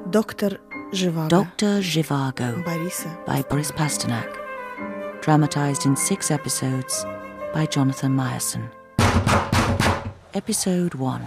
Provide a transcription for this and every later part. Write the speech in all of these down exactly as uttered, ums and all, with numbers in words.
Doctor Zhivago. Doctor Zhivago Borisa. by Boris Pasternak. Dramatised in six episodes by Jonathan Meyerson. Episode one.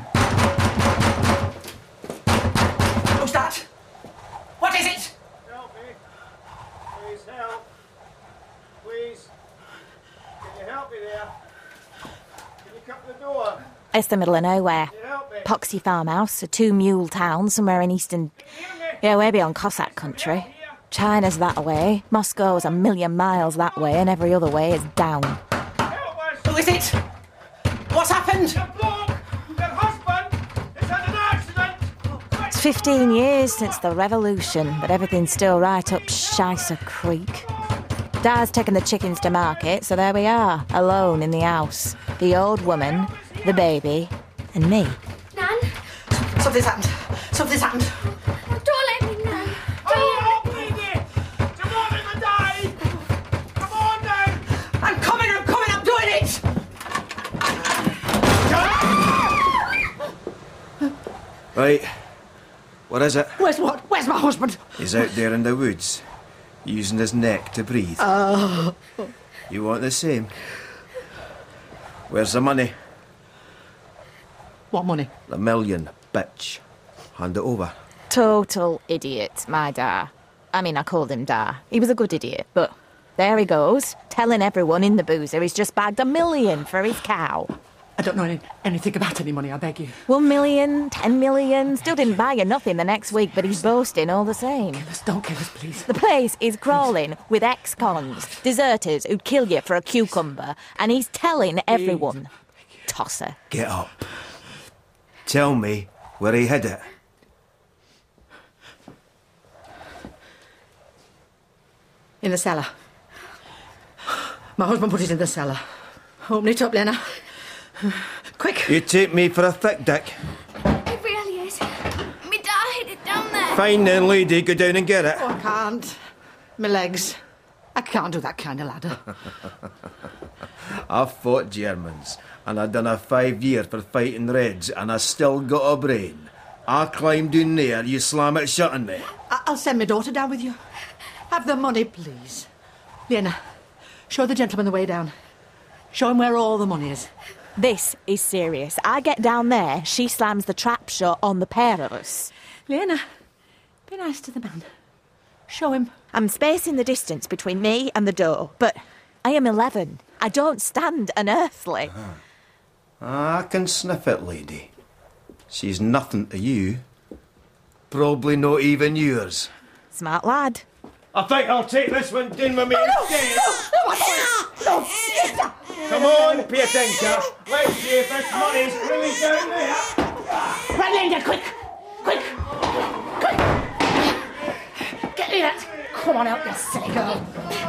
Who's that? What is it? Help me. Please help. Please. Can you help me there? Can you cut the door? It's the middle of nowhere. Can you help me? Poxy farmhouse, a two-mule town somewhere in eastern... Yeah, way beyond Cossack country. China's that way, Moscow's a million miles that way, and every other way is down. Help us! Who is it? What's happened? The bloke! Your husband! It's had an accident! It's fifteen years since the revolution, but everything's still right up Shicer Creek. Dad's taken the chickens to market, so there we are, alone in the house. The old woman, the baby, and me. Nan? Something's happened. Something's happened. Oh, don't let me, Nan. Hurry up, lady! Tomorrow to die! Come on now! I'm coming, I'm coming, I'm doing it! Right. What is it? Where's what? Where's my husband? He's out there in the woods, using his neck to breathe. Oh. You want the same? Where's the money? What money? The million, bitch. Hand it over. Total idiot, my da. I mean, I called him da. He was a good idiot, but there he goes, telling everyone in the boozer he's just bagged a million for his cow. I don't know any, anything about any money, I beg you. One million, ten million, still didn't buy you nothing the next week, but he's boasting all the same. Kill us, don't kill us, please. The place is crawling with ex-cons, deserters who'd kill you for a cucumber, and he's telling everyone. Tosser. Get up. Tell me where he hid it. In the cellar. My husband put it in the cellar. Open it up, Lena. Quick. You take me for a thick dick. It really is. Me dad hid it down there. Fine then, lady, go down and get it. Oh, I can't. My legs. I can't do that kind of ladder. I've fought Germans, and I done a five year for fighting Reds, and I still got a brain. I climb down there, you slam it shut on me. I- I'll send my daughter down with you. Have the money, please. Lena, show the gentleman the way down. Show him where all the money is. This is serious. I get down there, she slams the trap shut on the pair of us. Lena, be nice to the man. Show him. I'm spacing the distance between me and the door, but I am eleven. I don't stand unearthly. I can sniff it, lady. She's nothing to you. Probably not even yours. Smart lad. I think I'll take this one down with me instead. No, no, Come on, pay attention. Let's see if this money's really down there. Right, Linda, quick! Quick! Quick! Get me that! Come on out, you silly girl.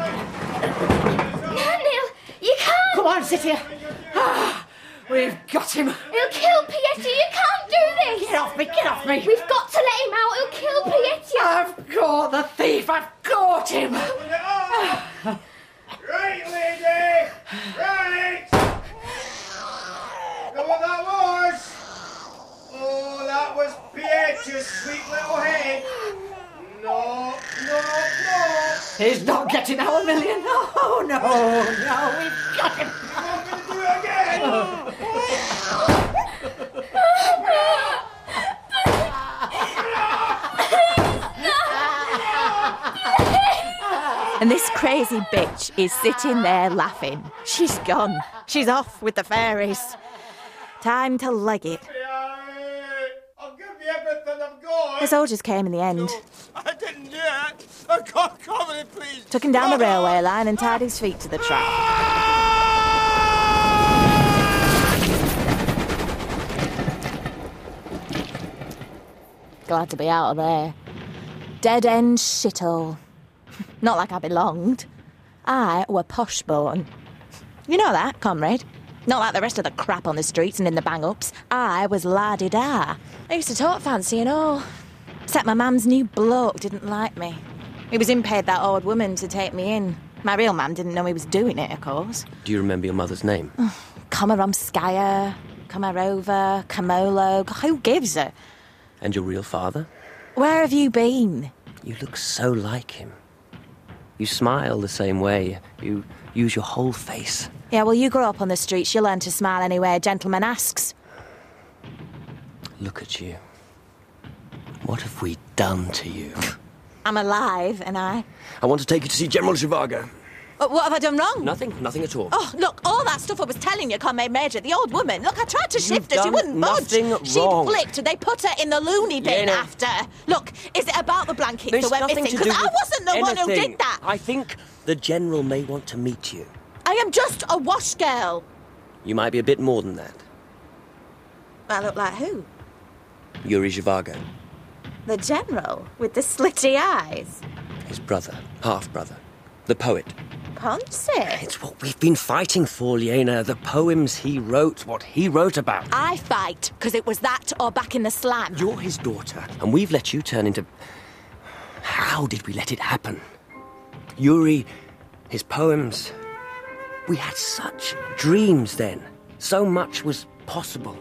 No, Neil, you can't. Come on, sit here. Ah, we've got him. He'll kill Pietro. You can't do this. Get off me, get off me. We've got to let him out. He'll kill Pietro. I've caught the thief. I've caught him. Right, lady! Right! Know what that was? Oh, that was Pietro's sweet little head. No, no, no! He's not getting our million. No, no, no. We've got him. I'm going to do it again! And this crazy bitch is sitting there laughing. She's gone. She's off with the fairies. Time to leg it. I'll give you everything I've got. The soldiers came in the end. I didn't do it. I can't come in, please. Took him down the railway line and tied his feet to the trap. Glad to be out of there. Dead end shithole. Not like I belonged. I were posh born. You know that, comrade? Not like the rest of the crap on the streets and in the bang-ups. I was la-di-da. I used to talk fancy and all. Except my mum's new bloke didn't like me. He was in paid that old woman to take me in. My real man didn't know he was doing it, of course. Do you remember your mother's name? Komaromskaya, Komarova, Kamolo, who gives her? And your real father? Where have you been? You look so like him. You smile the same way. You use your whole face. Yeah, well, you grow up on the streets. You learn to smile anyway a gentleman asks. Look at you. What have we done to you? I'm alive, and I... I want to take you to see General Zhivago. Uh, what have I done wrong? Nothing, nothing at all. Oh, look, all that stuff I was telling you, Comrade Major, the old woman. Look, I tried to shift her. She done wouldn't budge. nothing She wrong. flipped. They put her in the loony bin Yeah, no. after. Look, is it about the blankets There's that went nothing missing? to do Because I with wasn't the one who anything. did that. I think the General may want to meet you. I am just a wash girl. You might be a bit more than that. I look like who? Yuri Zhivago, The General with the slitty eyes. his brother, half-brother, the poet. Ponce. It's what we've been fighting for, Lena. The poems he wrote, what he wrote about. I fight because it was that or back in the slam. You're his daughter, and we've let you turn into... How did we let it happen? Yuri, his poems... We had such dreams then. So much was possible.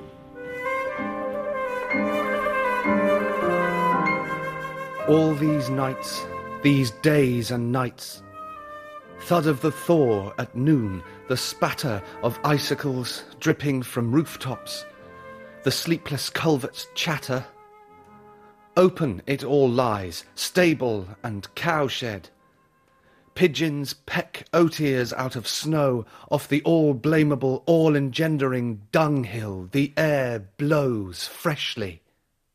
All these nights, these days and nights. Thud of the thaw at noon, the spatter of icicles dripping from rooftops, the sleepless culverts chatter. Open it all lies, stable and cowshed. Pigeons peck oat ears out of snow off the all-blamable, all-engendering dunghill. The air blows freshly.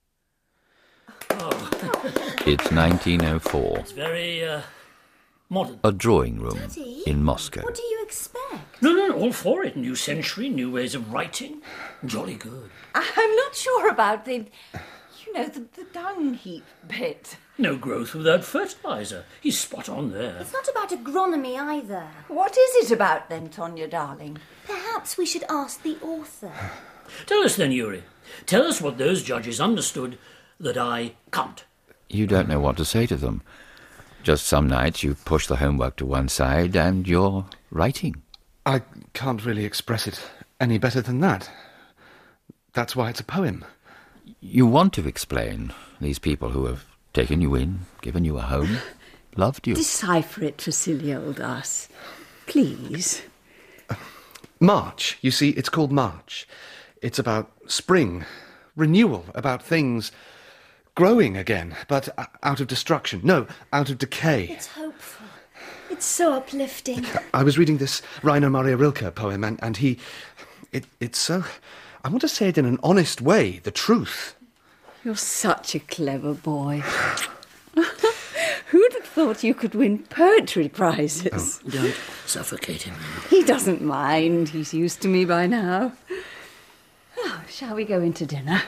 It's nineteen oh four. It's very, uh, modern. A drawing room Daddy, in Moscow. What do you expect? No, no, no, all for it. New century, new ways of writing. Jolly good. I'm not sure about the, you know, the, the dung heap bit. No growth without fertiliser. He's spot on there. It's not about agronomy either. What is it about then, Tonya, darling? Perhaps we should ask the author. Tell us then, Yuri. Tell us what those judges understood that I can't. You don't know what to say to them. Just some nights you push the homework to one side and you're writing. I can't really express it any better than that. That's why it's a poem. You want to explain. These people who have taken you in, given you a home, loved you. Decipher it for silly old us. Please. March, you see, it's called March. It's about spring, renewal, about things growing again, but out of destruction. No, out of decay. It's hopeful. It's so uplifting. I was reading this Rainer Maria Rilke poem, and, and he... It, it's so... I want to say it in an honest way, the truth. You're such a clever boy. Who'd have thought you could win poetry prizes? Oh, don't suffocate him. He doesn't mind. He's used to me by now. Oh, shall we go into dinner?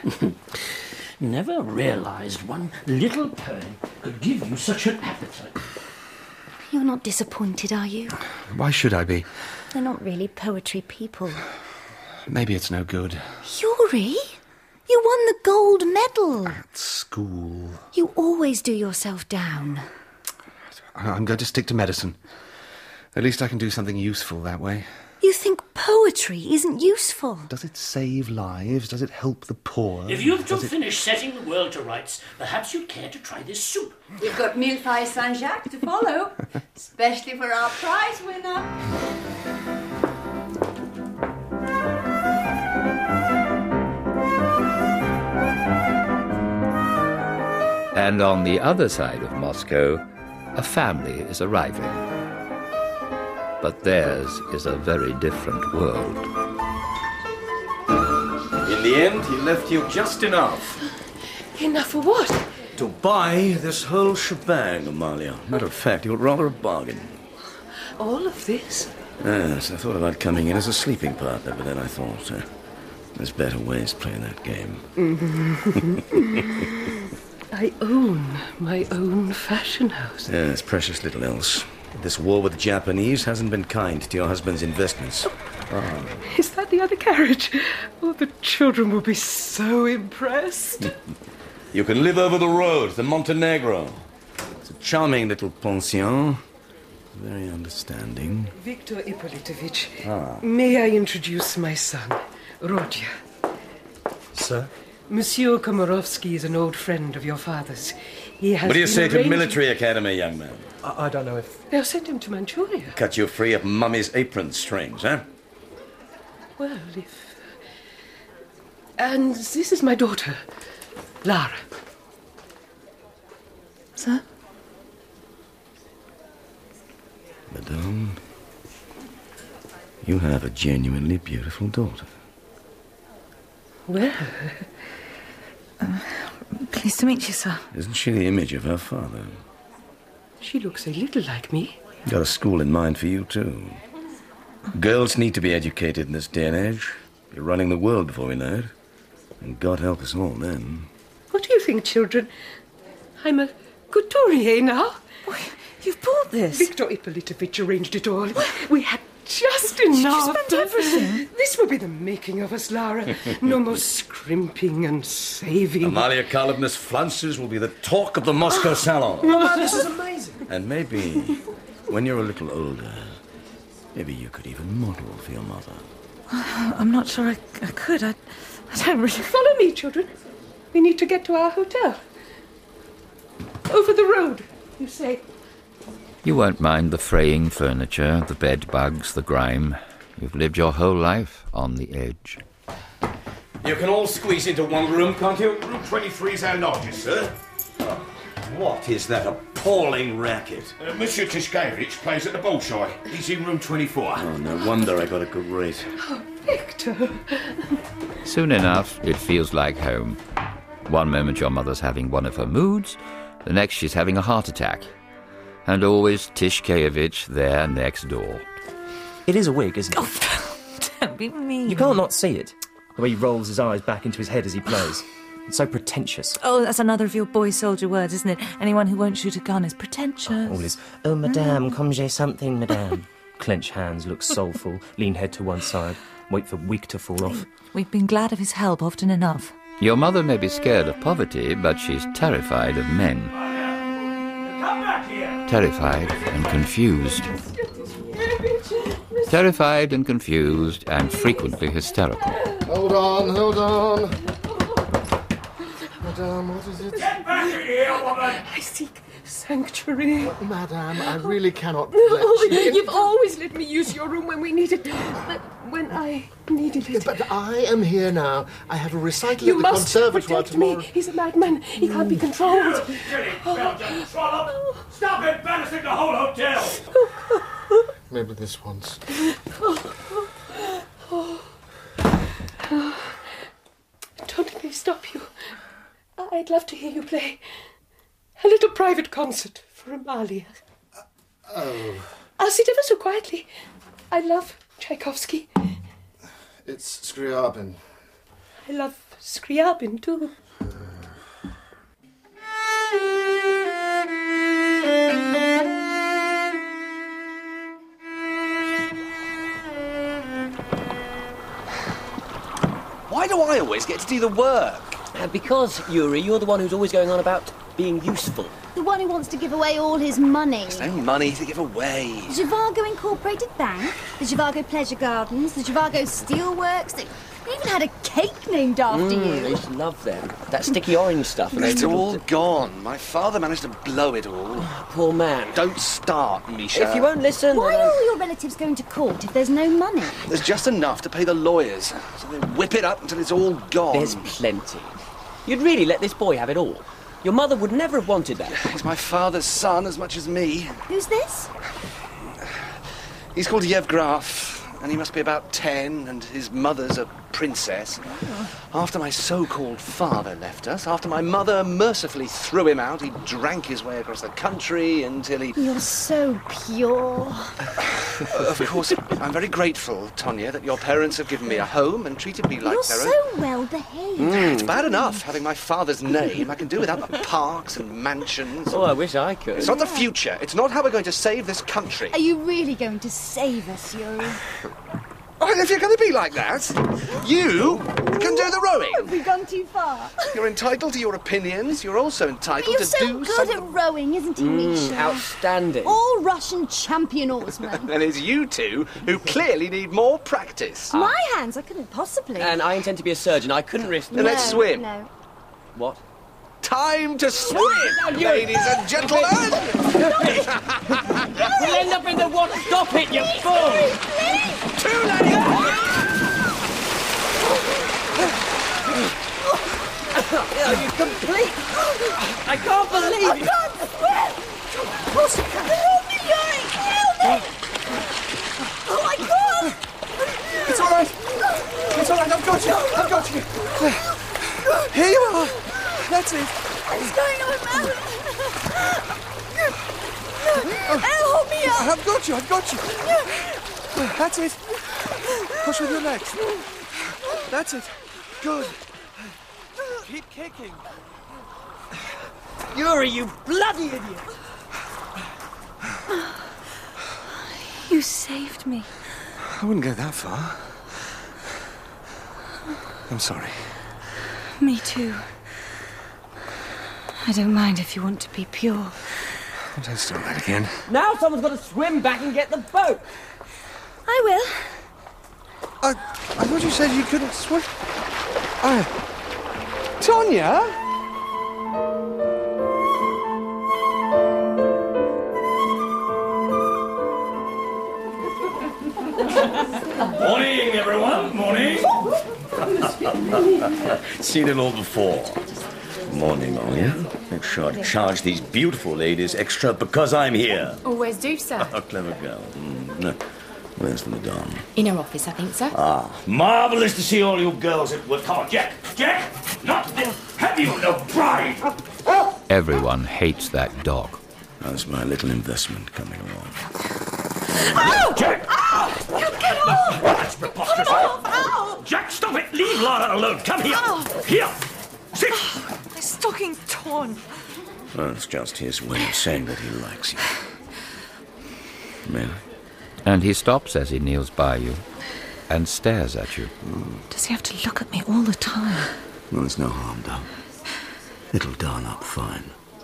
Never realised one little poem could give you such an appetite. You're not disappointed, are you? Why should I be? They're not really poetry people. Maybe it's no good. Yuri, you won the gold medal. At school. You always do yourself down. I'm going to stick to medicine. At least I can do something useful that way. You think poetry isn't useful? Does it save lives? Does it help the poor? If you've to Does it- finish setting the world to rights, perhaps you'd care to try this soup. We've got Millefeuille Saint-Jacques to follow, especially for our prize winner. And on the other side of Moscow, a family is arriving. But theirs is a very different world. In the end, he left you just enough. Enough for what? To buy this whole shebang, Amalia. Matter of fact, you're rather a bargain. All of this? Yes, I thought about coming in as a sleeping partner, but then I thought, uh, there's better ways to play that game. I own my own fashion house. Yes, precious little else. This war with the Japanese hasn't been kind to your husband's investments. Oh. Is that the other carriage? Oh, the children will be so impressed. You can live over the road to Montenegro. It's a charming little pension. Very understanding. Victor Ippolitovich, Ah. may I introduce my son, Roger? Sir? Monsieur Komorowski is an old friend of your father's. He has What do you been say to arranging- military academy, young man? I, I don't know if... They'll send him to Manchuria. Cut you free of mummy's apron strings, huh? Well, if... And this is my daughter, Lara. Sir? Madame, you have a genuinely beautiful daughter. Well... Uh, pleased to meet you, sir. Isn't she the image of her father? She looks a little like me. Got a school in mind for you, too. Girls need to be educated in this day and age. You're running the world before we know it. And God help us all then. What do you think, children? I'm a couturier now. Oh, you've bought this? Victor Ippolitovich arranged it all. We had just enough. You spent everything. This will be the making of us, Lara. No more scrimping and saving. Amalia Karlovna's flounces will be the talk of the Moscow salon. Mama, this is amazing. And maybe, when you're a little older, maybe you could even model for your mother. I'm not sure I, I could. I, I don't really... Follow me, children. We need to get to our hotel. Over the road, you say. You won't mind the fraying furniture, the bed bugs, the grime. You've lived your whole life on the edge. You can all squeeze into one room, can't you? Room twenty-three is our largest, sir. Oh, what is that appalling racket? Uh, Monsieur Tishkevich plays at the Bolshoi. He's in room twenty-four. Oh, no wonder I got a good rate. Oh, Victor. Soon enough, it feels like home. One moment your mother's having one of her moods, the next she's having a heart attack. And always Tishkevich there next door. It is a wig, isn't it? Oh, don't be mean. You can't not see it. The way he rolls his eyes back into his head as he plays. It's so pretentious. Oh, that's another of your boy soldier words, isn't it? Anyone who won't shoot a gun is pretentious. All his, oh, madame, comme j'ai something, madame. Clench hands, look soulful, lean head to one side, wait for wig to fall off. We've been glad of his help often enough. Your mother may be scared of poverty, but she's terrified of men. Come back here! Terrified and confused. Terrified and confused and frequently hysterical. Hold on, hold on. Madame, what is it? Get back here, woman! I seek sanctuary. Madame, I really cannot No, let you... you've always let me use your room when we needed it. But when I needed it... But I am here now. I have a recital You at the must conservatoire protect tomorrow. me. He's a madman. He can't be controlled. Silly Belgian trollop! Stop embarrassing the whole hotel! Maybe this once. Don't let me stop you. I'd love to hear you play a little private concert for Amalia. Oh. I'll sit ever so quietly. I love Tchaikovsky. It's Scriabin. I love Scriabin too. Why do I always get to do the work? Uh, because, Yuri, you're the one who's always going on about being useful. The one who wants to give away all his money. There's no money to give away. The Zhivago Incorporated Bank, the Zhivago Pleasure Gardens, the Zhivago Steelworks. They they even had a cake named after Mm, I you. used to love them. That sticky orange stuff. And It's those all little- gone. My father managed to blow it all. Poor man. Don't start, Misha. If you won't listen, Why then are I'm- all your relatives going to court if there's no money? There's just enough to pay the lawyers. So they whip it up until it's all gone. There's plenty. You'd really let this boy have it all. Your mother would never have wanted that. He's my father's son as much as me. Who's this? He's called Yevgraf, and he must be about ten, and his mother's a princess. After my so-called father left us, after my mother mercifully threw him out, he drank his way across the country until he... You're so pure. Of course, I'm very grateful, Tonya, that your parents have given me a home and treated me like You're their so own. well behaved. Mm, it's bad enough having my father's name. I can do without the parks and mansions. Oh, I wish I could. It's not the future. It's not how we're going to save this country. Are you really going to save us, Yuri? Oh, if you're going to be like that, you can do the rowing. Have we gone too far? You're entitled to your opinions. You're also entitled You're to so do good something. at rowing, isn't he, Misha? Outstanding. All Russian champion oarsmen. And it's you two who clearly need more practice. My hands, I couldn't possibly. And I intend to be a surgeon. I couldn't risk... Then let's No, swim. No. What? Time to swim, ladies and gentlemen! We'll end up in the water. Stop it, you fool! Two ladies! Oh, you complete... I can't believe I you. can't swim! Of course you can. Help me, Yuri! Help me! Oh, I can't! It's all right. It's all right. I've got you. I've got you. Here you are. That's it. What's going on, man? Help me up! I've got you. I've got you. That's it. Push with your legs. That's it. Good. Keep kicking. Yuri, you bloody idiot! You saved me. I wouldn't go that far. I'm sorry. Me too. I don't mind if you want to be pure. Don't start that again. Now someone's got to swim back and get the boat. I will. I, I thought you said you couldn't swim. I... Tonya? Morning, everyone. Morning. Seen it all before. Morning, Olya. Make sure to charge these beautiful ladies extra because I'm here. Always do, sir. Oh, clever girl. Mm, no. Where's the Madame? In her office, I think, sir. Ah. Marvellous to see all you girls at work. Come on, Jack. Jack! Not this. Have you no pride? Everyone hates that dog. How's my little investment coming along? Oh! Jack! Oh, get off! That's preposterous. Ow! Ow! Jack, stop it! Leave Lara alone. Come here. Oh. Here. Sit. My stocking's torn. Well, it's just his way of saying that he likes you. Mary? And he stops as he kneels by you and stares at you. Does he have to look at me all the time? Well, there's no harm done. It'll darn up fine.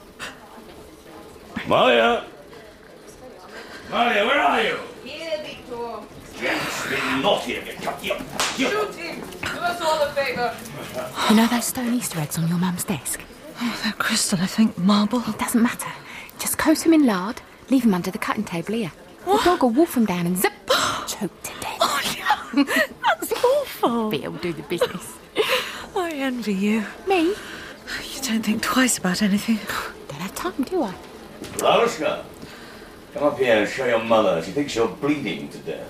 Malia! Malia, where are you? Here, Victor. Jack's been naughty again. Come here. Here. Shoot him. Do us all a favour. You know those stone Easter eggs on your mum's desk? Oh, they're crystal, I think. Marble. It doesn't matter. Just coat them in lard, leave them under the cutting table here. The dog will wolf them down and zip, choke to death. Oh, no. That's awful. But it'll do the business. I envy you. Me? You don't think twice about anything. Don't have time, do I? Larushka, come up here and show your mother. She thinks you're bleeding to death.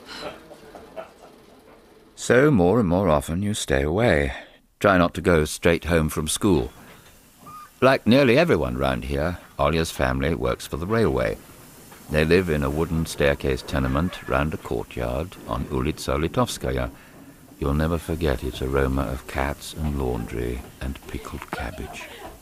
So more and more often you stay away. Try not to go straight home from school. Like nearly everyone round here, Olya's family works for the railway. They live in a wooden staircase tenement round a courtyard on Ulitsa Litovskaya. You'll never forget its aroma of cats and laundry and pickled cabbage.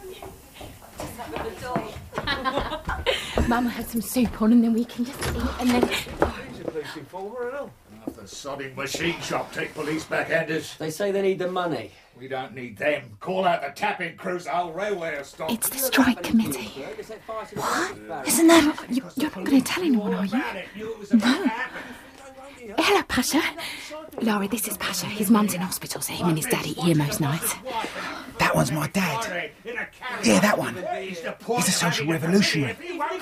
Mama had some soup on and then we can just eat and then... He's a police informer and all. Off the sodding machine shop, take police backhanders. They say they need the money. We don't need them. Call out the tapping crews, the whole railway will stop. It's the strike committee. What? Isn't that... You, you're not going to tell anyone, are you? No. Hello, Pasha. Laurie, this is Pasha. His mum's in hospital, so him and his dad eat here most nights. That one's my dad. Yeah, that one. He's a social revolutionary.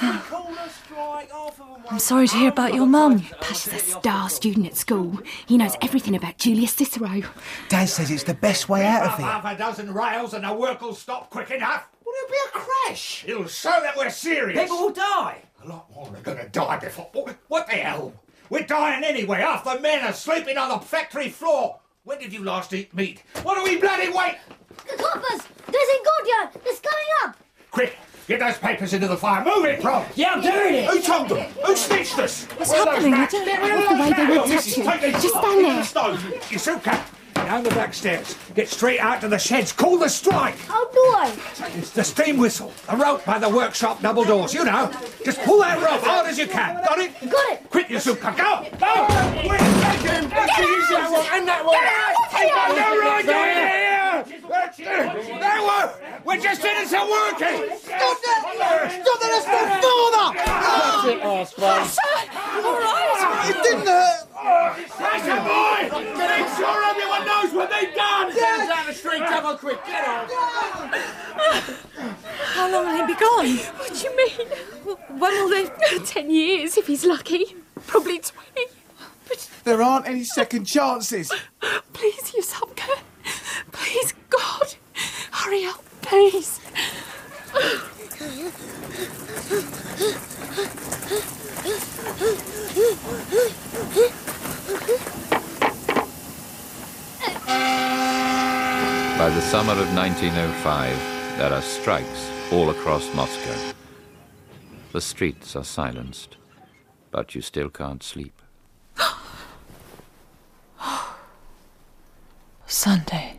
I'm sorry to hear about your mum. Pasha's a star student at school. He knows everything about Julius Cicero. Dad says it's the best way out of Half it. a dozen rails and the work will stop quick enough. Well, it'll be a crash. It'll show that we're serious. People will die. A lot more are going to die before... What the hell? We're dying anyway. Half the men are sleeping on the factory floor. When did you last eat meat? What are we bloody wait? The coppers! There's a courtyard! It's coming up! Quick, get those papers into the fire. Move it, Prom. Yeah, I'm doing it. Who told them? Who snitched us? What's happening? I don't Get rid like of the those way they barrels. would touch Missus you. Take these Just off stand in the there. stove. Your suit cap. down the back stairs. Get straight out to the sheds. Call the strike. Oh, boy. It's the steam whistle. The rope by the workshop double doors. You know. Just pull that rope hard as you can. Got it? Got it. Quick, you Zuka. Go! Go! Wait, take him! That one and that one! No, right here! That one! We're just doing some working! Stop that! Stop that! That's my father! That's it, Oswald. All right! It didn't hurt! That's a boy! Make sure everyone knows what they've done! Dad! Down the street, double quick, get on! How long will he be gone? What do you mean? When will they... Ten years, if he's lucky. Probably twenty. But... There aren't any second chances. Please, Yusupka. Please, God. Hurry up, please. By the summer of nineteen oh five, there are strikes all across Moscow. The streets are silenced, but you still can't sleep. Sunday.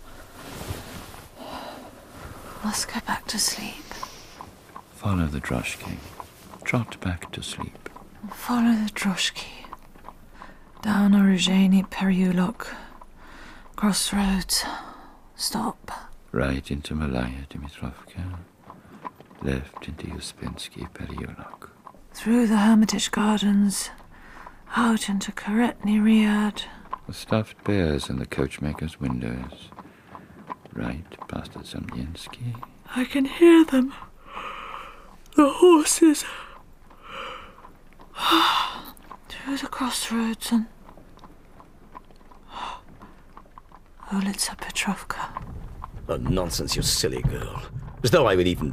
Must go back to sleep. Follow the droshky. Trot back to sleep. Follow the droshky. Down Oruzheny Peryulok. Crossroads. Stop. Right into Malaya Dimitrovka. Left into Uspensky Peryolok. Through the Hermitage Gardens. Out into Karetny Riad. The stuffed bears in the coachmaker's windows. Right past the Zamyensky. I can hear them. The horses. Through the crossroads and... Ulitsa Petrovka. Oh, nonsense, you silly girl. As though I would even...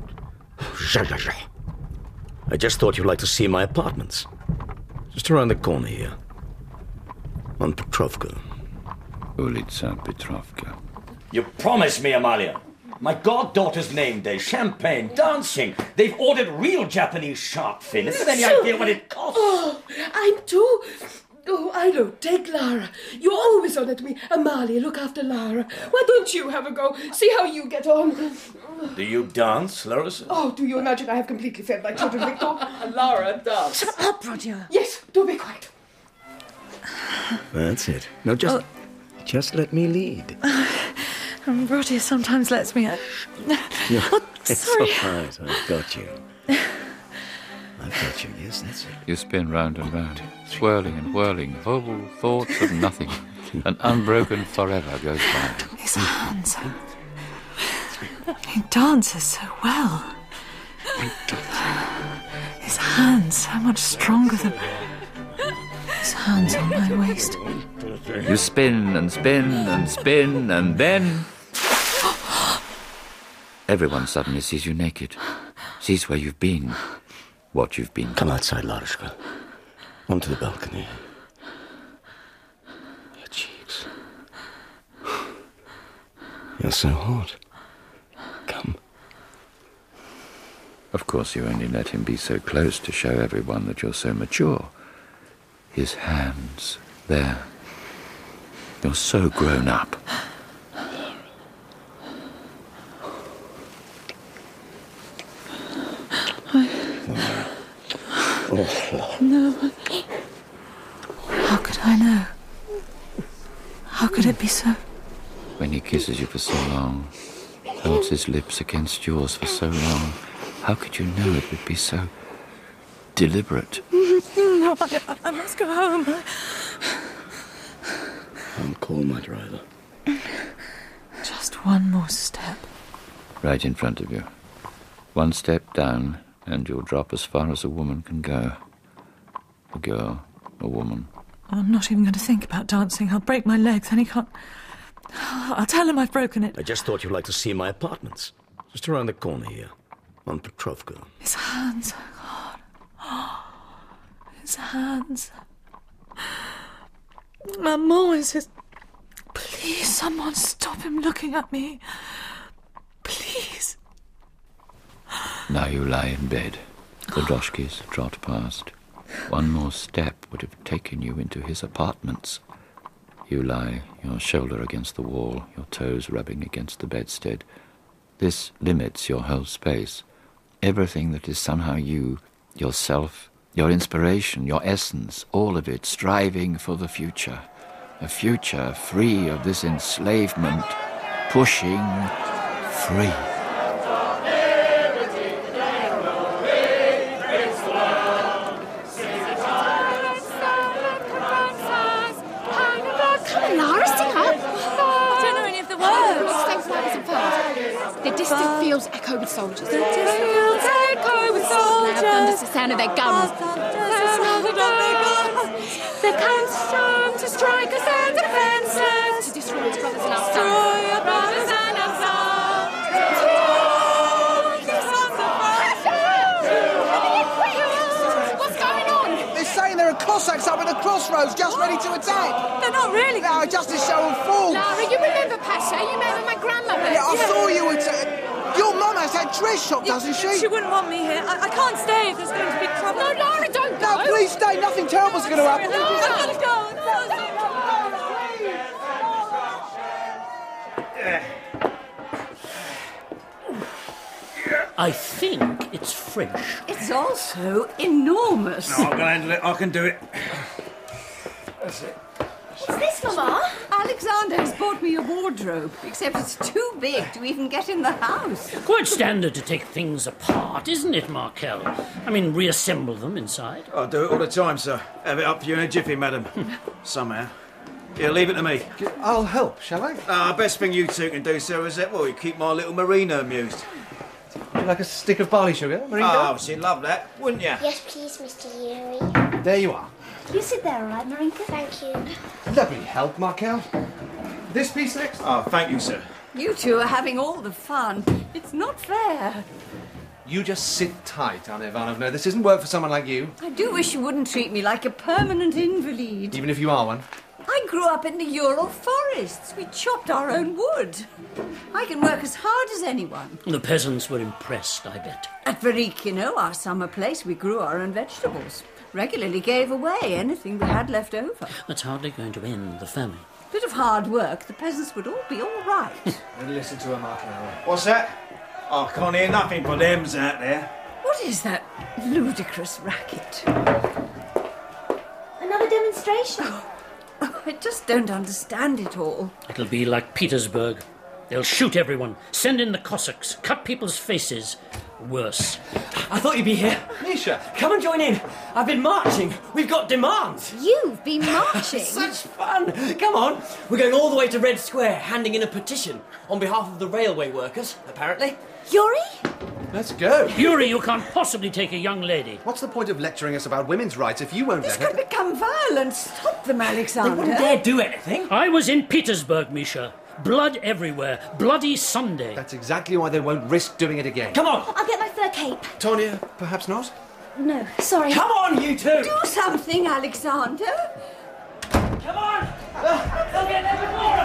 I just thought you'd like to see my apartments. Just around the corner here. On Petrovka. Ulitsa Petrovka. You promised me, Amalia. My goddaughter's name day, champagne, dancing. They've ordered real Japanese shark fin. Is there any So- idea what it costs? Oh, I'm too... Oh, I know. Take Lara. You always honoured me. Amalia, look after Lara. Why don't you have a go? See how you get on. Do you dance, Larissa? Oh, do you imagine I have completely fed my children, Victor? Lara, dance. Shut up, Roger. Yes, do be quiet. That's it. No, just... Just let me lead. And Roddy sometimes lets me... Uh, No, oh, it's sorry. all right. I've got you. I've got you. Yes, that's it. You spin round and round, swirling and whirling, whole thoughts of nothing. An unbroken forever goes by. His hands. He dances so well. His hands so much stronger than... His hands on my waist. You spin and spin and spin, and then... Everyone suddenly sees you naked, sees where you've been, what you've been. Come outside, Larushka. Onto the balcony. Your cheeks. You're so hot. Come. Of course, you only let him be so close to show everyone that you're so mature. His hands, there. You're so grown up. Oh. No. How could I know? How could it be so? When he kisses you for so long, holds his lips against yours for so long, how could you know it would be so deliberate? No, I, I must go home. I'll call my driver. Just one more step. Right in front of you. One step down, and you'll drop as far as a woman can go. A girl, a woman. I'm not even going to think about dancing. I'll break my leg, then he can't... I'll tell him I've broken it. I just thought you'd like to see my apartments. Just around the corner here. On Petrovka. His hands, God. Oh, his hands. Maman is his... Please, someone stop him looking at me. Please. Now you lie in bed. The droshkis trot past. One more step would have taken you into his apartments. You lie, your shoulder against the wall, your toes rubbing against the bedstead. This limits your whole space. Everything that is somehow you, yourself, your inspiration, your essence, all of it striving for the future. A future free of this enslavement, pushing free. The distant fields echo with soldiers. The distant fields echo with soldiers. Loud thunders the sound of their guns. They come strong to strike us and defend us. To destroy our brothers and our sons. Destroy our brothers and our sons. What's going on? They're saying there are Cossacks up at the crossroads just ready to attack. They're not really. No, just to show them fools. Lara, you remember Pasha? You remember my grandmother? Yeah, I saw you at... Uh, your mum has that dress shop, doesn't she? She wouldn't want me here. I, I can't stay if there's going to be trouble. No, Lara, don't go. No, please stay. Nothing terrible's going to happen. No, I've got to go. I think it's French. It's also enormous. No, I can handle it. I can do it. That's it. What's this, Mama? Alexander has bought me a wardrobe, except it's too big to even get in the house. Quite standard to take things apart, isn't it, Markel? I mean, reassemble them inside. I do it all the time, sir. Have it up for you in a jiffy, madam. Somehow. Here, leave it to me. I'll help, shall I? Ah, uh, best thing you two can do, sir, is that, well, you keep my little Marina amused. Would you like a stick of barley sugar, Marinka? Oh, she'd love that, wouldn't you? Yes, please, Mister Yuri. There you are. You sit there, all right, Marinka? Thank you. Lovely help, Markel. This piece next? Oh, thank you, sir. You two are having all the fun. It's not fair. You just sit tight, Anna Ivanovna. This isn't work for someone like you. I do wish you wouldn't treat me like a permanent invalid. Even if you are one. I grew up in the Ural forests. We chopped our own wood. I can work as hard as anyone. The peasants were impressed, I bet. At Varikino, our summer place, we grew our own vegetables. Regularly gave away anything we had left over. That's hardly going to end the famine. Bit of hard work, the peasants would all be all right. Listen to her, Markel. What's that? Oh, I can't hear nothing but them's out there. What is that ludicrous racket? Another demonstration. Oh, I just don't understand it all. It'll be like Petersburg. They'll shoot everyone, send in the Cossacks, cut people's faces. Worse. I thought you'd be here. Misha, come and join in. I've been marching. We've got demands. You've been marching? Such fun. Come on. We're going all the way to Red Square, handing in a petition on behalf of the railway workers, apparently. Yuri? Let's go. Yuri, you can't possibly take a young lady. What's the point of lecturing us about women's rights if you won't This let could her? become violent. Stop them, Alexander. They wouldn't dare do anything. I was in Petersburg, Misha. Blood everywhere. Bloody Sunday. That's exactly why they won't risk doing it again. Come on. I'll get my fur cape. Tonya, perhaps not? No, sorry. Come on, you two. Do something, Alexander. Come on. Uh, they'll get there before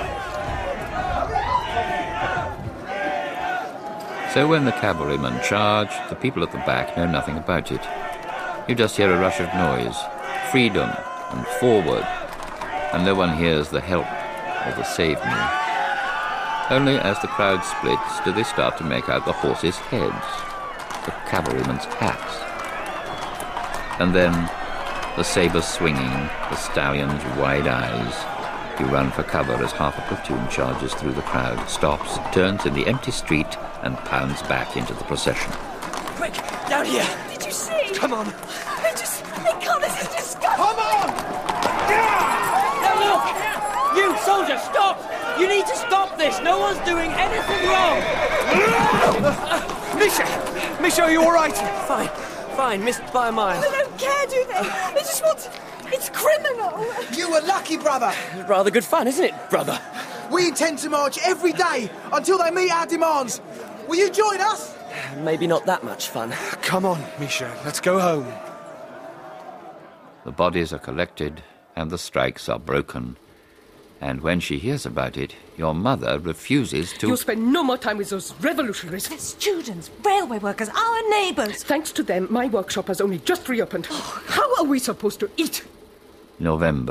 us. So when the cavalrymen charge, the people at the back know nothing about it. You just hear a rush of noise, freedom and forward, and no one hears the help or the save me. Only as the crowd splits do they start to make out the horses' heads, the cavalrymen's hats. And then, the sabres swinging, the stallions' wide eyes. You run for cover as half a platoon charges through the crowd, stops, turns in the empty street, and pounds back into the procession. Quick, down here. Did you see? Come on. I just... I can't... This is disgusting. Come on! Now look! You, soldier, stop! You need to stop this! No one's doing anything wrong! Uh, Misha! Misha, are you all right? Fine, fine, missed by a mile. They don't care, do they? They just want... It's criminal. You were lucky, brother. Rather good fun, isn't it, brother? We intend to march every day until they meet our demands. Will you join us? Maybe not that much fun. Come on, Misha, let's go home. The bodies are collected and the strikes are broken. And when she hears about it, your mother refuses to... You'll spend no more time with those revolutionaries. They're students, railway workers, our neighbours. Thanks to them, my workshop has only just reopened. Oh, how are we supposed to eat? November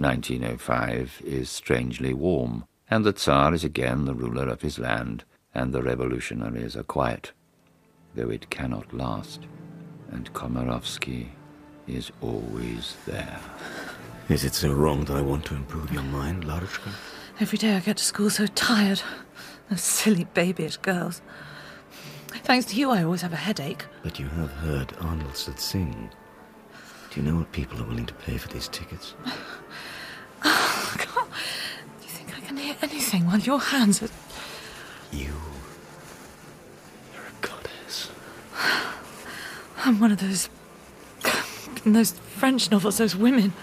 nineteen oh five is strangely warm, and the Tsar is again the ruler of his land, and the revolutionaries are quiet, though it cannot last, and Komarovsky is always there. Is it so wrong that I want to improve your mind, Larushka? Every day I get to school so tired. Those silly babyish girls. Thanks to you, I always have a headache. But you have heard Arnoldson sing. Do you know what people are willing to pay for these tickets? Oh, God. Do you think I can hear anything while your hands are... You... You're a goddess. I'm one of those... in those French novels, those women.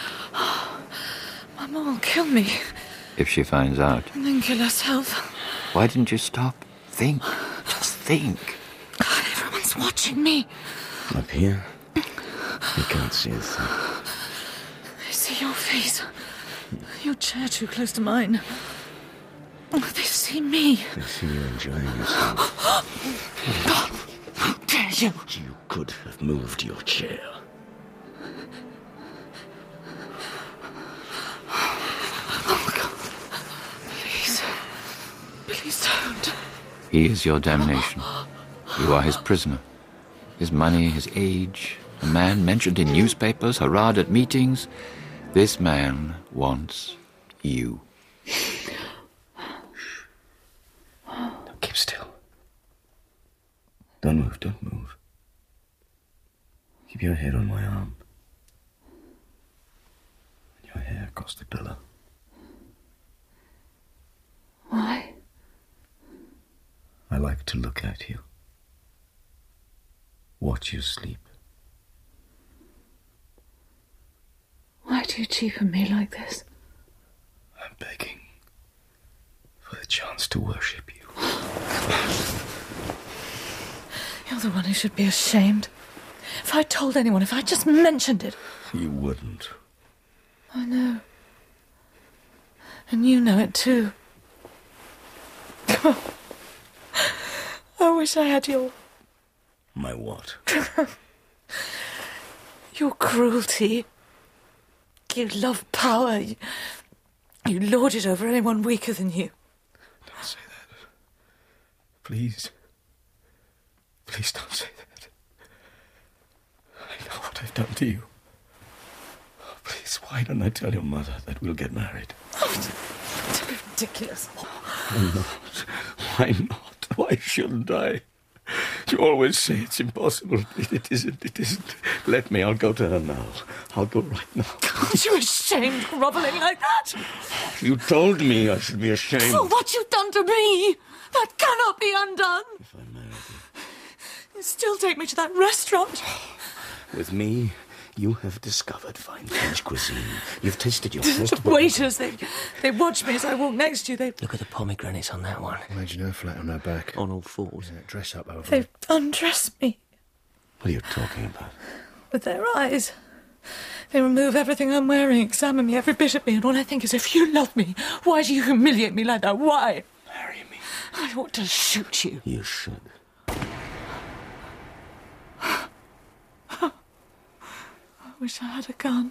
My mum will kill me. If she finds out. And then kill herself. Why didn't you stop? Think. Just think. God, everyone's watching me. Up here, you can't see a thing. I see your face. Your chair too close to mine. They see me. They see you enjoying yourself. God, how dare you? You could have moved your chair. Oh, God. Please. Please don't. He is your damnation. You are his prisoner. His money, his age, a man mentioned in newspapers, hurrahed at meetings. This man wants you. Don't keep still. Don't move, don't move. Keep your head on my arm. And your hair across the pillow. Why? I like to look at you. Watch you sleep. Why do you cheapen me like this? I'm begging for the chance to worship you. You're the one who should be ashamed. If I told anyone, if I just mentioned it... You wouldn't. I know. And you know it too. I wish I had your... My what? Your cruelty. You love power. You, you lord it over anyone weaker than you. Don't say that. Please. Please don't say that. I know what I've done to you. Oh, please, why don't I tell your mother that we'll get married? Oh, it's ridiculous. Why not? Why not? Why shouldn't I? You always say it's impossible. It, it isn't. It isn't. Let me. I'll go to her now. I'll go right now. Aren't you ashamed grovelling like that? You told me I should be ashamed. For what you've done to me. That cannot be undone. If I married you. You still take me to that restaurant. With me, you have discovered fine French cuisine. You've tasted your first... The waiters, they, they watch me as I walk next to you. They... Look at the pomegranates on that one. Imagine her flat on her back. On all fours. Yeah, dress up over They her. undress me What are you talking about? with their eyes. They remove everything I'm wearing, examine me, every bit of me, and all I think is, if you love me, why do you humiliate me like that? Why? Marry me. I ought to shoot you. You should. I wish I had a gun.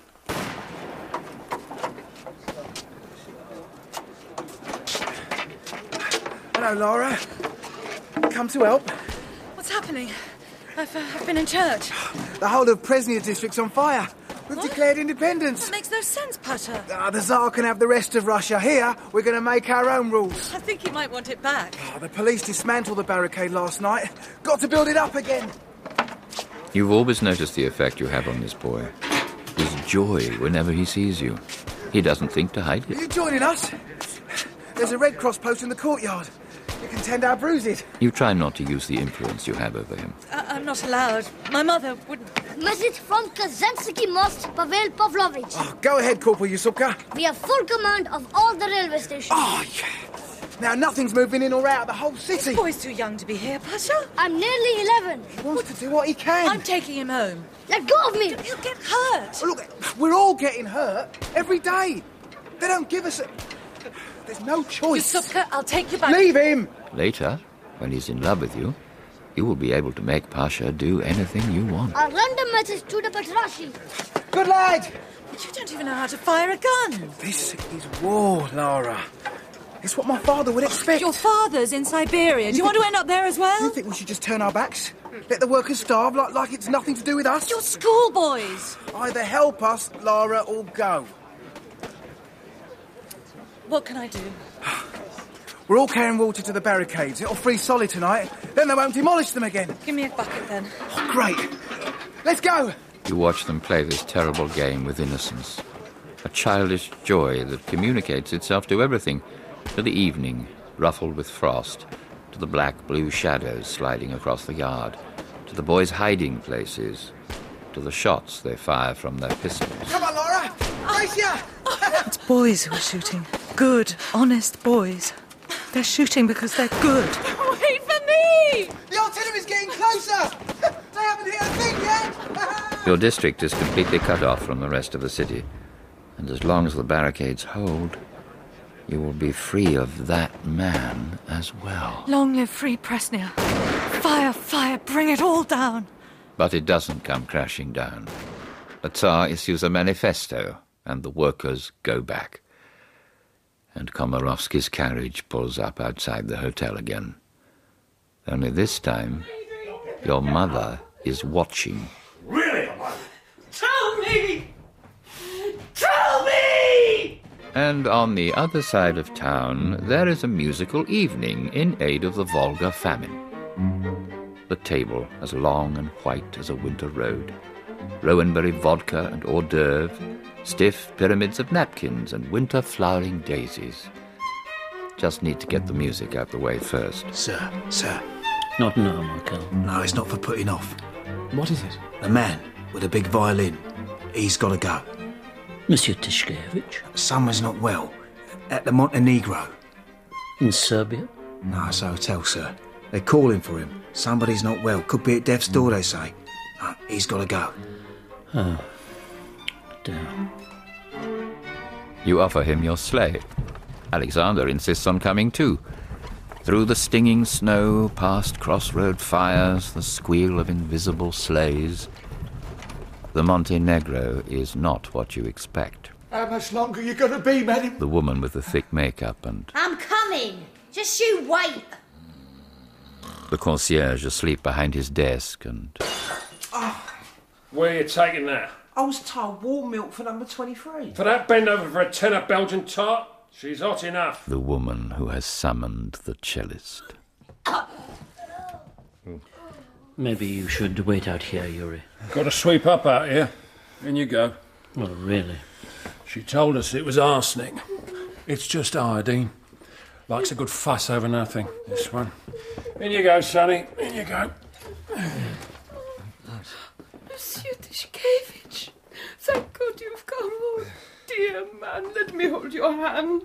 Hello, Laura. Come to help. What's happening? I've, uh, I've been in church. The whole of Presnia district's on fire. We've What? declared independence. That makes no sense, Pater. Ah, the Tsar can have the rest of Russia. Here, we're going to make our own rules. I think he might want it back. Ah, the police dismantled the barricade last night. Got to build it up again. You've always noticed the effect you have on this boy. His joy whenever he sees you. He doesn't think to hide Are it. you joining us? There's a Red Cross post in the courtyard. You can tend our bruises. You try not to use the influence you have over him. I- I'm not allowed. My mother wouldn't... Message from Kazantsky Most, Pavel Pavlovich. Oh, go ahead, Corporal Yusupka. We have full command of all the railway stations. Oh, yeah. Now, nothing's moving in or out of the whole city. This boy's too young to be here, Pater. I'm nearly eleven. He wants to do what he can. I'm taking him home. Let go of me. You'll get hurt. Oh, look, we're all getting hurt every day. They don't give us a... There's no choice. Yusupka, I'll take you back. Leave him. Later, when he's in love with you, you will be able to make Pasha do anything you want. A random message to the Petrashi. Good lad! You don't even know how to fire a gun. This is war, Lara. It's what my father would expect. Your father's in Siberia. Do you want to end up there as well? You think we should just turn our backs? Let the workers starve like, like it's nothing to do with us? You're schoolboys. Either help us, Lara, or go. What can I do? We're all carrying water to the barricades. It'll freeze solid tonight. Then they won't demolish them again. Give me a bucket then. Oh, great. Let's go. You watch them play this terrible game with innocence. A childish joy that communicates itself to everything. To the evening, ruffled with frost. To the black-blue shadows sliding across the yard. To the boys' hiding places. To the shots they fire from their pistols. Come on, Lara. Brace ya. It's boys who are shooting. Good, honest boys. They're shooting because they're good. Wait for me! The artillery's getting closer. They haven't hit a thing yet. Your district is completely cut off from the rest of the city. And as long as the barricades hold, you will be free of that man as well. Long live Free Presnia. Fire, fire, bring it all down. But it doesn't come crashing down. The Tsar issues a manifesto, and the workers go back. And Komarovsky's carriage pulls up outside the hotel again. Only this time, your mother is watching. Really? Tell me! Tell me! And on the other side of town, there is a musical evening in aid of the Volga famine. The table as long and white as a winter road. Rowanberry vodka and hors d'oeuvre, stiff pyramids of napkins and winter flowering daisies. Just need to get the music out the way first. Sir, sir. Not now, Markel. No, it's not for putting off. What is it? The man with a big violin. He's got to go. Monsieur Tishkevich? Someone's not well. At the Montenegro. In Serbia? No, it's a hotel, sir. They're calling for him. Somebody's not well. Could be at death's door, they say. No, he's got to go. Oh, dear. You offer him your sleigh. Alexander insists on coming too. Through the stinging snow, past crossroad fires, the squeal of invisible sleighs. The Montenegro is not what you expect. How much longer are you going to be, madam? The woman with the thick makeup and I'm coming. Just you wait. the concierge asleep behind his desk and... Where are you taking that? I was told warm milk for number twenty-three. For that bend over for a tenner Belgian tart? She's hot enough. the woman who has summoned the cellist. Maybe you should wait out here, Yuri. Got to sweep up out here. In you go. Oh, really? She told us it was arsenic. It's just iodine. Likes a good fuss over nothing, this one. In you go, Sonny. In you go. Monsieur Tishkevich, thank God you've come. Oh, dear man, let me hold your hand.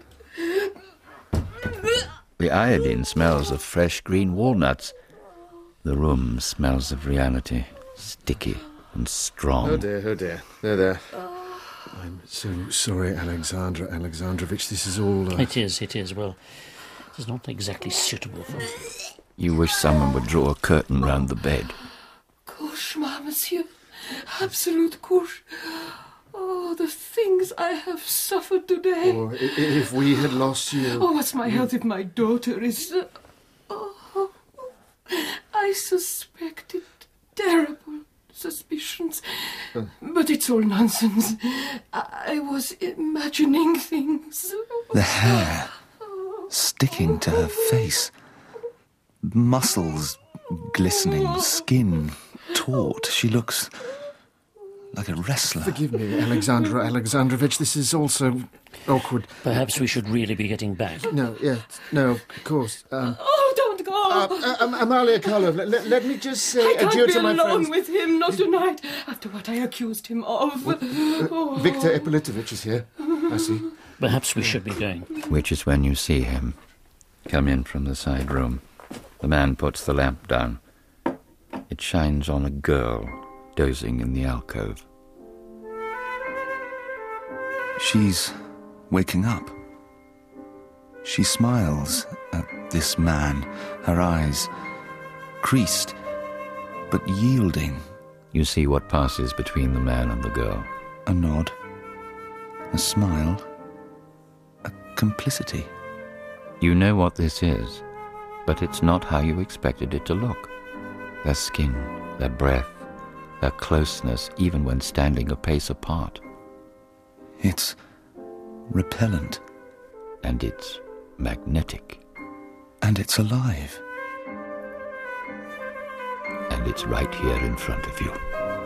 The iodine smells of fresh green walnuts. The room smells of reality, sticky and strong. Oh dear, oh dear. There, there. I'm so sorry, Alexandra Alexandrovich. This is all... Uh... It is, it is. Well, it is not exactly suitable for... You wish someone would draw a curtain round the bed. Cauchemar, monsieur. Absolute cauchemar. Oh, the things I have suffered today. Oh, i- if we had lost you... Oh, what's my health if my daughter is... Uh, oh, I suspected terrible suspicions. Uh. But it's all nonsense. I, I was imagining things. The hair sticking to her face. Muscles glistening, skin taut. She looks like a wrestler. Forgive me, Alexandra Alexandrovich. This is also awkward. Perhaps we should really be getting back. No, yeah, no, of course. Um, Oh, don't go! uh, uh, um, Amalia Karlov, let, let, let me just say I can't adieu be to my alone friends. with him, not tonight, after what I accused him of. Oh. Victor Ippolitovich is here. I see. Perhaps we should be going. Which is when you see him come in from the side room. The man puts the lamp down. It shines on a girl dozing in the alcove. She's waking up. She smiles at this man, her eyes creased, but yielding. You see what passes between the man and the girl. A nod. A smile. A complicity. You know what this is, but it's not how you expected it to look. Their skin, their breath, their closeness, even when standing a pace apart. It's repellent. And it's magnetic. And it's alive. And it's right here in front of you.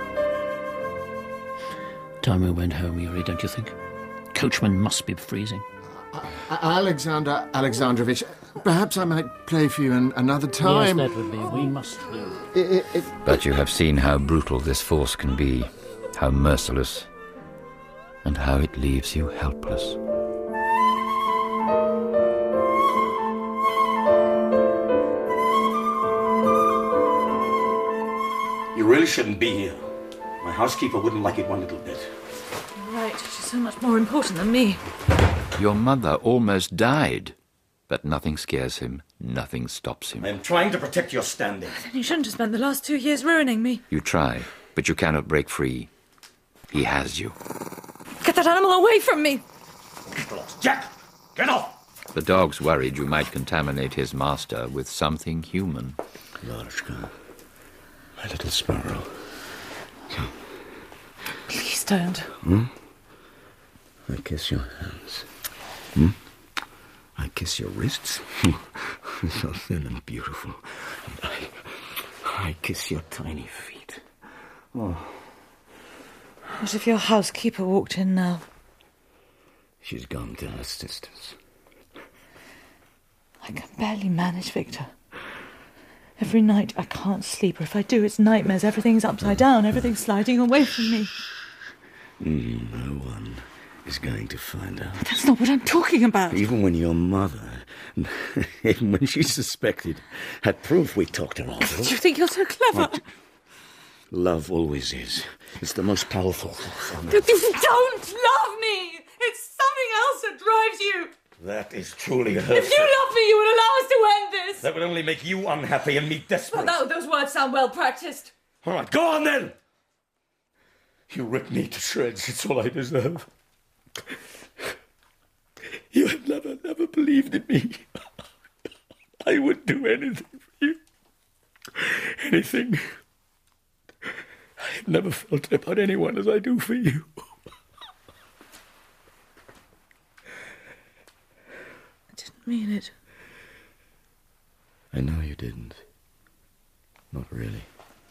Time we went home, Yuri, don't you think? Coachman must be freezing. Uh, Alexander Alexandrovich, perhaps I might play for you an, another time. Yes, that would be. We must do. It, it, But you have seen how brutal this force can be, how merciless, and how it leaves you helpless. You really shouldn't be here. My housekeeper wouldn't like it one little bit. You're right, she's so much more important than me. Your mother almost died, but nothing scares him, nothing stops him. I am trying to protect your standing. Then you shouldn't have spent the last two years ruining me. You try, but you cannot break free. He has you. Get that animal away from me! Jack, get off! The dog's worried you might contaminate his master with something human. Larushka, my little sparrow. Come. Please don't. Hmm? I kiss your hands. Hmm? I kiss your wrists. So thin and beautiful. And I, I kiss your tiny feet. Oh, What if your housekeeper walked in now? she's gone to her sister's. I can barely manage, Victor. Every night I can't sleep, or if I do, it's nightmares. Everything's upside down, everything's sliding away from me. Mm, no one is going to find out. But that's not what I'm talking about. Even when your mother, even when she suspected, had proof we talked her out. Do you think you're so clever? What? Love always is. It's the most powerful force on You earth. don't love me! It's something else that drives you! That is truly hurtful. If you love me, you would allow us to end this! That would only make you unhappy and me desperate. Well, that, those words sound well practiced. All right, go on then! You rip me to shreds. It's all I deserve. You have never, never believed in me. I would do anything for you. Anything. I have never felt about anyone as I do for you. I didn't mean it. I know you didn't. Not really.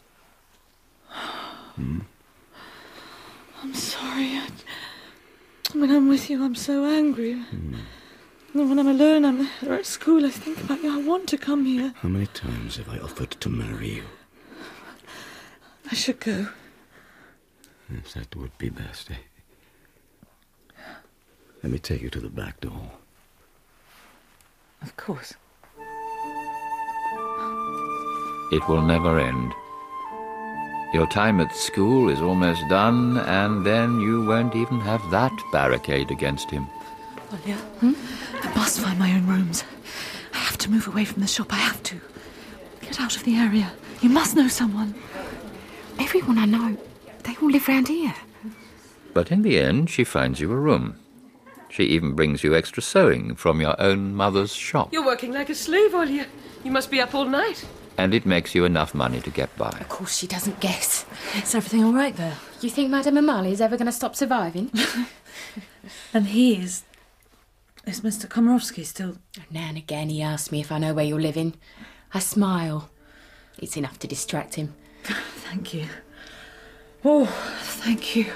Hmm? I'm sorry. I, when I'm with you, I'm so angry. Hmm. And when I'm alone, I'm or at school, I think about you. I want to come here. How many times have I offered to marry you? I should go. Yes, that would be best, eh? Let me take you to the back door. Of course. It will never end. Your time at school is almost done, and then you won't even have that barricade against him. Olya, hmm? I must find my own rooms. I have to move away from the shop. I have to. Get out of the area. You must know someone. Everyone I know, they all live round here. But in the end, she finds you a room. She even brings you extra sewing from your own mother's shop. You're working like a slave, Olya. You must be up all night. And it makes you enough money to get by. Of course she doesn't guess. Is everything all right there? You think Madame Amalia is ever going to stop surviving? And he is... Is Mister Komorowski still... Now and again he asks me if I know where you're living. I smile. It's enough to distract him. Thank you. Oh, thank you.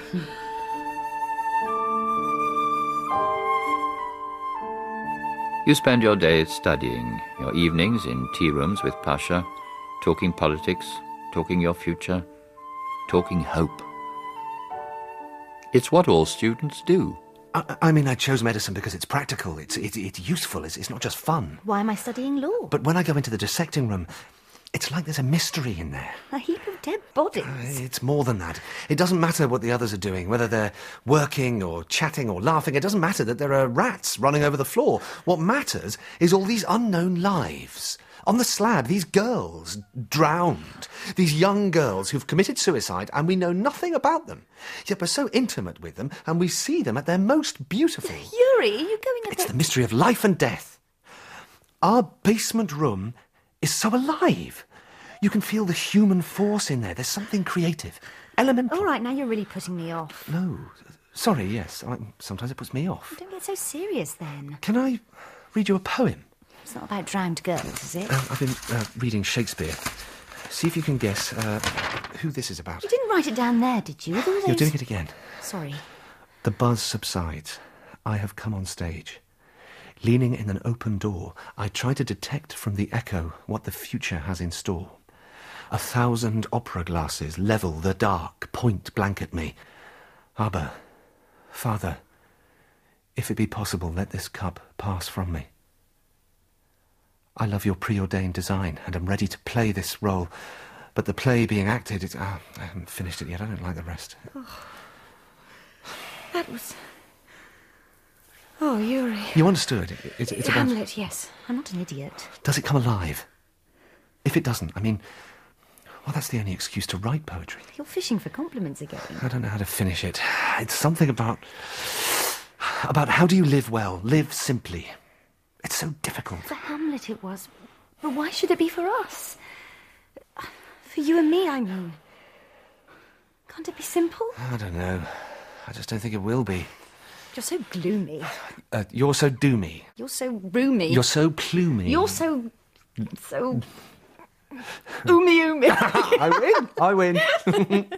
You spend your days studying, your evenings in tea rooms with Pasha, talking politics, talking your future, talking hope. It's what all students do. I, I mean, I chose medicine because it's practical, it's, it, it's useful, it's, it's not just fun. Why am I studying law? But when I go into the dissecting room, it's like there's a mystery in there. A heap of dead bodies. It's more than that. It doesn't matter what the others are doing, whether they're working or chatting or laughing. It doesn't matter that there are rats running over the floor. What matters is all these unknown lives. On the slab, these girls drowned. These young girls who've committed suicide and we know nothing about them. Yet we're so intimate with them and we see them at their most beautiful. Yuri, are you going at It's the... the mystery of life and death. Our basement room is so alive. You can feel the human force in there. There's something creative, elemental. All right, now you're really putting me off. No, sorry, yes. I, sometimes it puts me off. Don't get so serious then. Can I read you a poem? It's not about drowned girls, is it? Uh, I've been uh, reading Shakespeare. See if you can guess uh, who this is about. You didn't write it down there, did you? With all You're those- doing it again. Sorry. The buzz subsides. I have come on stage. Leaning in an open door, I try to detect from the echo what the future has in store. A thousand opera glasses level the dark, point blank at me. Abba, Father, if it be possible, let this cup pass from me. I love your preordained design and am ready to play this role. But the play being acted, it's, uh, I haven't finished it yet. I don't like the rest. Oh, that was... Oh, Yuri. You understood. It, it's it's about... Hamlet, yes. I'm not an idiot. Does it come alive? If it doesn't, I mean... Well, that's the only excuse to write poetry. You're fishing for compliments again. I don't know how to finish it. It's something about... About how do you live well, live simply. It's so difficult. For Hamlet it was. But why should it be for us? For you and me, I mean. Can't it be simple? I don't know. I just don't think it will be. You're so gloomy. Uh, you're so doomy. You're so roomy. You're so plumy. You're so... so... oomy oomy. I win. I win.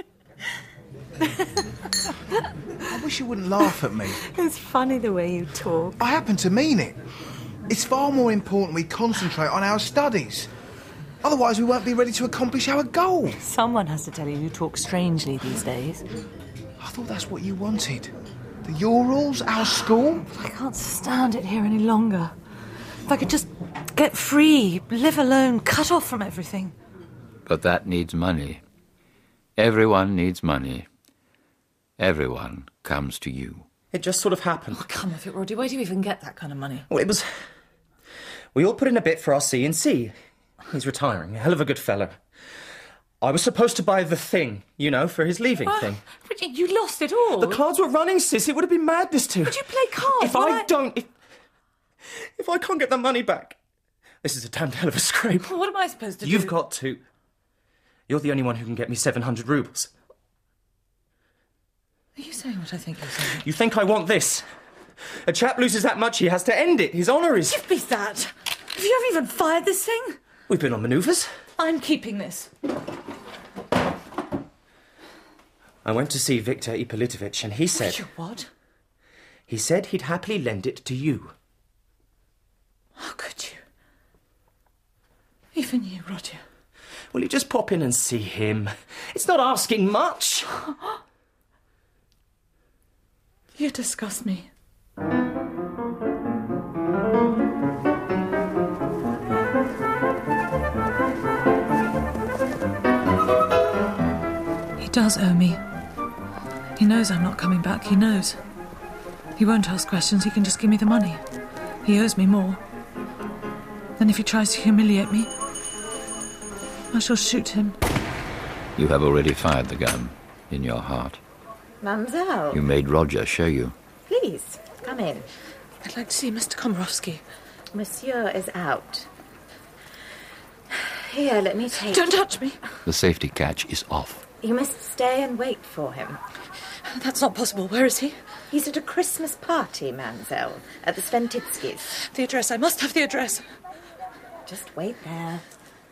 I wish you wouldn't laugh at me. It's funny the way you talk. I happen to mean it. It's far more important we concentrate on our studies. Otherwise we won't be ready to accomplish our goal. Someone has to tell you you talk strangely these days. I thought that's what you wanted. The Urals, our school. I can't stand it here any longer. If I could just get free, live alone, cut off from everything. But that needs money. Everyone needs money. Everyone comes to you. It just sort of happened. Oh, come off it, Roddy. Where do you even get that kind of money? Well, it was... We all put in a bit for our C and C. He's retiring, a hell of a good fellow. I was supposed to buy the thing, you know, for his leaving Oh, thing. but you lost it all. The cards were running, sis. It would have been madness to. Would you play cards? If Why? I don't... If, if I can't get the money back, this is a damned hell of a scrape. What am I supposed to You've do? got to. You're the only one who can get me seven hundred rubles. Are you saying what I think you're saying? You think I want this? A chap loses that much, he has to end it. His honour is... Give me that. Have you ever even fired this thing? We've been on manoeuvres. I'm keeping this. I went to see Victor Ippolitovich and he said... You what? He said he'd happily lend it to you. How could you? Even you, Roger. Will you just pop in and see him? It's not asking much. You disgust me. He does owe me. He knows I'm not coming back. He knows. He won't ask questions. He can just give me the money. He owes me more. Then if he tries to humiliate me, I shall shoot him. You have already fired the gun in your heart. Mademoiselle. You made Roger show you. Please, come in. I'd like to see Mister Komorowski. Monsieur is out. Here, let me take... Don't touch me. The safety catch is off. You must stay and wait for him. That's not possible. Where is he? He's at a Christmas party, Mademoiselle, at the Sventitskis. The address. I must have the address. Just wait there.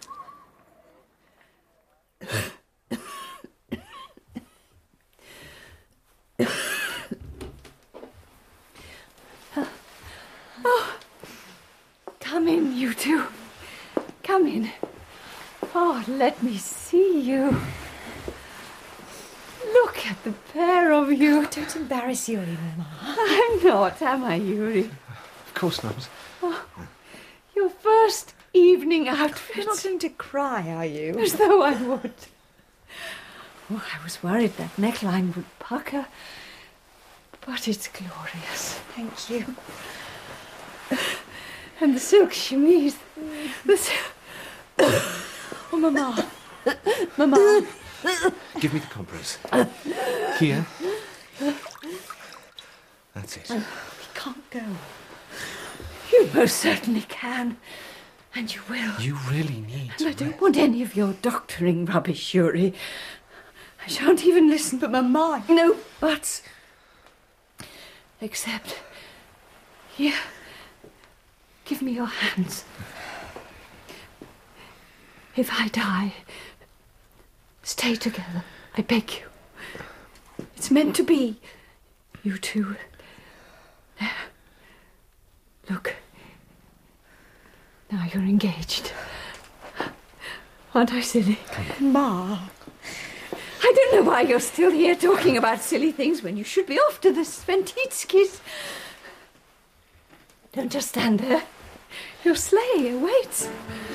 Oh, come in, you two. Come in. Oh, let me see you. Look at the pair of you. Don't embarrass Yuri, Mama. I'm not, am I, Yuri? Of course not. Oh, your first evening outfit. You're not going to cry, are you? As though I would. Oh, I was worried that neckline would pucker. But it's glorious. Thank you. And the silk chemise. This... Oh, Mama. Mama. Give me the compress. Here. That's it. We can't go. You most certainly can. And you will. You really need And I don't want any of your doctoring rubbish, Yuri. I shan't even listen but Mama. No buts. Except... Here. Give me your hands. If I die, stay together. I beg you. It's meant to be. You two. There. Look. Now you're engaged. Aren't I silly? Ma. I don't know why you're still here talking about silly things when you should be off to the Sventitskis. Don't just stand there. Your sleigh awaits.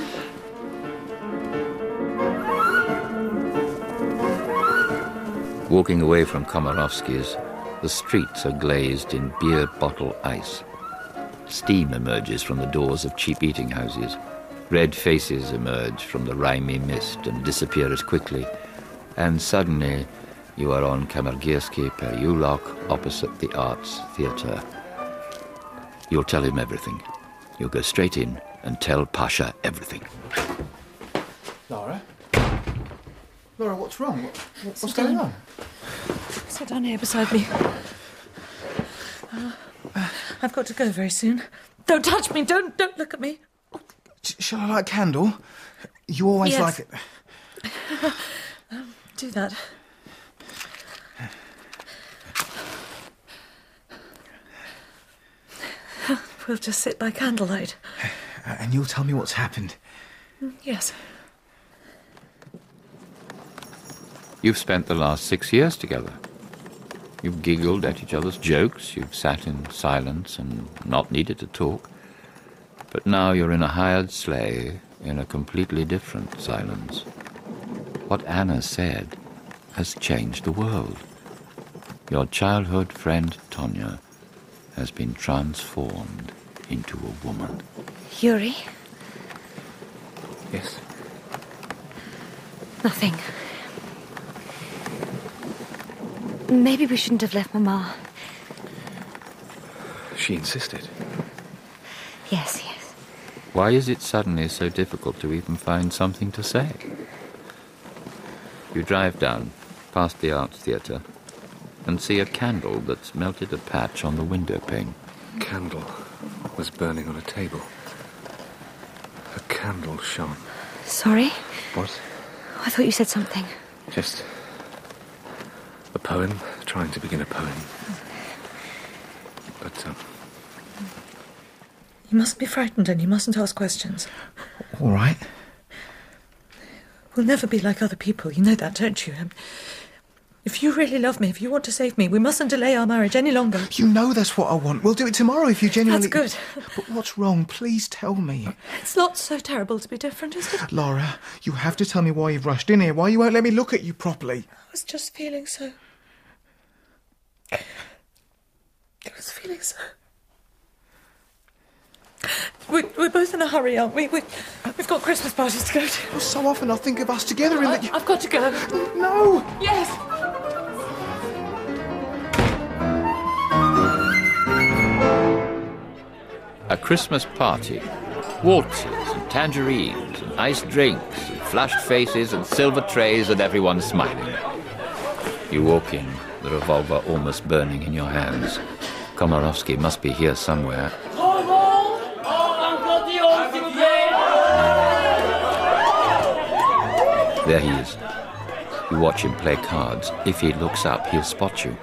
Walking away from Komarovsky's, the streets are glazed in beer bottle ice. Steam emerges from the doors of cheap eating houses. Red faces emerge from the rimy mist and disappear as quickly. And suddenly, you are on Kamargirsky Peryulok opposite the Arts Theatre. You'll tell him everything. You'll go straight in and tell Pasha everything. Laura? Laura, what's wrong? What, what, what's going on? Sit down here beside me. Uh, I've got to go very soon. Don't touch me. Don't don't look at me. Sh- shall I light a candle? You always Yes. like it. um, do that. We'll just sit by candlelight. Uh, and you'll tell me what's happened. Yes. You've spent the last six years together. You've giggled at each other's jokes, you've sat in silence and not needed to talk. But now you're in a hired sleigh in a completely different silence. What Anna said has changed the world. Your childhood friend, Tonya, has been transformed into a woman. Yuri? Yes. Nothing. Maybe we shouldn't have left Mama. She insisted. Yes, yes. Why is it suddenly so difficult to even find something to say? You drive down, past the Arts Theatre, and see a candle that's melted a patch on the window pane. Candle was burning on a table. A candle shone. Sorry? What? I thought you said something. Just a poem, trying to begin a poem. But, um... You mustn't be frightened and you mustn't ask questions. All right. We'll never be like other people. You know that, don't you? If you really love me, if you want to save me, we mustn't delay our marriage any longer. You know that's what I want. We'll do it tomorrow if you genuinely... That's good. But what's wrong? Please tell me. It's not so terrible to be different, is it? Laura, you have to tell me why you've rushed in here, why you won't let me look at you properly. I was just feeling so... I was feeling so... We're, we're both in a hurry, aren't we? we? We've got Christmas parties to go to. Well, so often I think of us together in I, the... I've got to go. No! Yes! A Christmas party. Waltzes and tangerines and iced drinks and flushed faces and silver trays and everyone smiling. You walk in, the revolver almost burning in your hands. Komarovsky must be here somewhere. There he is. You watch him play cards. If he looks up, he'll spot you.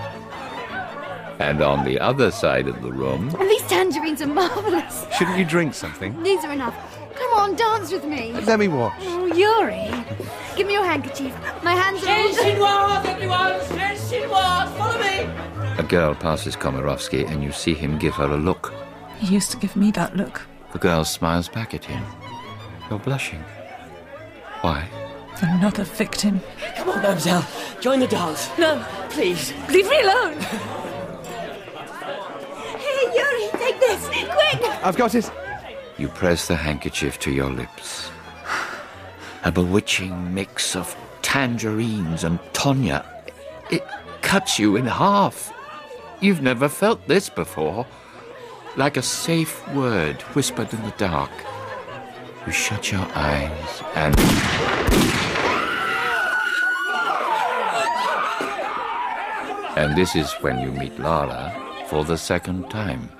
And on the other side of the room... And these tangerines are marvellous. Shouldn't you drink something? These are enough. Come on, dance with me. Let me watch. Oh, Yuri. Give me your handkerchief. My hands are all... Chinoise, everyone! Chinoise, follow me! A girl passes Komarovsky and you see him give her a look. He used to give me that look. The girl smiles back at him. You're blushing. Why? Another victim. Come on, mademoiselle. Join the dance. No. Please. Leave me alone. Hey, Yuri, take this. Quick. I've got it. You press the handkerchief to your lips. A bewitching mix of tangerines and Tonya. It cuts you in half. You've never felt this before. Like a safe word whispered in the dark. You shut your eyes and... And this is when you meet Lara for the second time.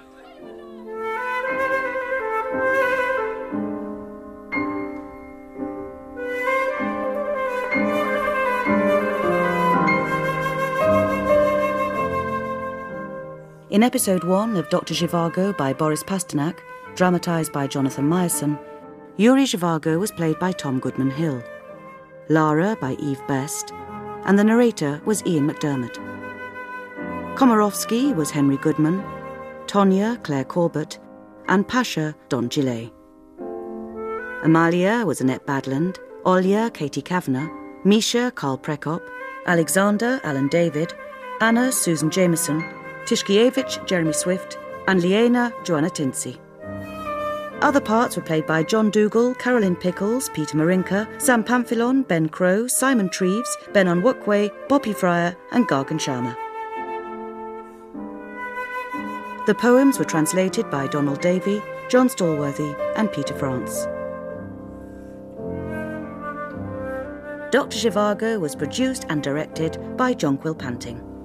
In episode one of Doctor Zhivago by Boris Pasternak, dramatised by Jonathan Meyerson, Yuri Zhivago was played by Tom Goodman Hill, Lara by Eve Best, and the narrator was Ian McDermott. Komorowski was Henry Goodman, Tonya Claire Corbett, and Pasha Don Gillet. Amalia was Annette Badland, Olya Katie Kavanagh, Misha Carl Prekop, Alexander Alan David, Anna Susan Jameson, Tishkievich Jeremy Swift, and Liena Joanna Tinsey. Other parts were played by John Dougal, Carolyn Pickles, Peter Marinka, Sam Pamphilon, Ben Crow, Simon Treves, Ben Onwukwe, Bobby Fryer, and Gargan Sharma. The poems were translated by Donald Davey, John Stallworthy, and Peter France. Doctor Zhivago was produced and directed by Jonquil Panting.